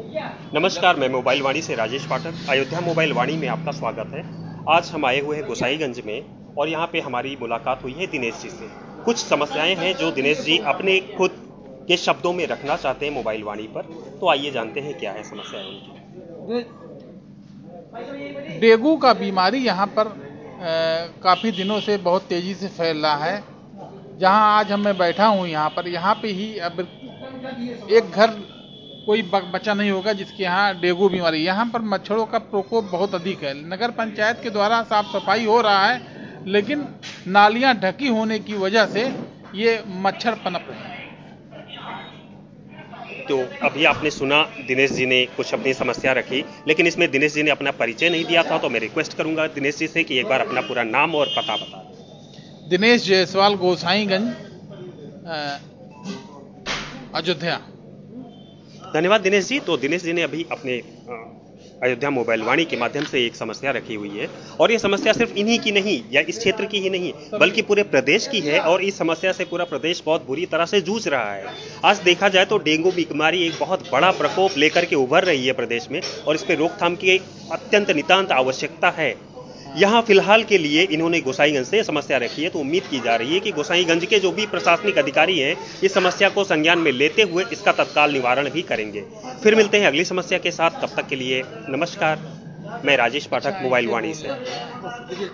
नमस्कार, मैं मोबाइल वाणी से राजेश पाठक। अयोध्या मोबाइल वाणी में आपका स्वागत है। आज हम आए हुए हैं गोसाईगंज में और यहाँ पे हमारी मुलाकात हुई है दिनेश जी से। कुछ समस्याएं हैं जो दिनेश जी अपने खुद के शब्दों में रखना चाहते हैं मोबाइल वाणी पर। तो आइए जानते हैं क्या है समस्याएं उनकी। डेंगू का बीमारी यहाँ पर काफ़ी दिनों से बहुत तेज़ी से फैल रहा है। जहाँ आज मैं बैठा हूँ यहाँ पे ही अब एक घर कोई बचा नहीं होगा जिसके यहाँ डेंगू बीमारी। यहाँ पर मच्छरों का प्रकोप बहुत अधिक है। नगर पंचायत के द्वारा साफ सफाई हो रहा है, लेकिन नालियाँ ढकी होने की वजह से ये मच्छर पनप रहे हैं। तो अभी आपने सुना दिनेश जी ने कुछ अपनी समस्या रखी, लेकिन इसमें दिनेश जी ने अपना परिचय नहीं दिया था। तो मैं रिक्वेस्ट करूंगा दिनेश जी से कि एक बार अपना पूरा नाम और पता बता दें। दिनेश जायसवाल, गोसाईगंज, अयोध्या। धन्यवाद दिनेश जी। तो दिनेश जी ने अभी अपने अयोध्या मोबाइल वाणी के माध्यम से एक समस्या रखी हुई है और ये समस्या सिर्फ इन्हीं की नहीं या इस क्षेत्र की ही नहीं बल्कि पूरे प्रदेश की है और इस समस्या से पूरा प्रदेश बहुत बुरी तरह से जूझ रहा है। आज देखा जाए तो डेंगू बीमारी एक बहुत बड़ा प्रकोप लेकर के उभर रही है प्रदेश में और इस पर रोकथाम की अत्यंत नितांत आवश्यकता है। यहाँ फिलहाल के लिए इन्होंने गोसाईगंज से समस्या रखी है, तो उम्मीद की जा रही है कि गोसाईगंज के जो भी प्रशासनिक अधिकारी हैं इस समस्या को संज्ञान में लेते हुए इसका तत्काल निवारण भी करेंगे। फिर मिलते हैं अगली समस्या के साथ। तब तक के लिए नमस्कार। मैं राजेश पाठक, मोबाइल वाणी से।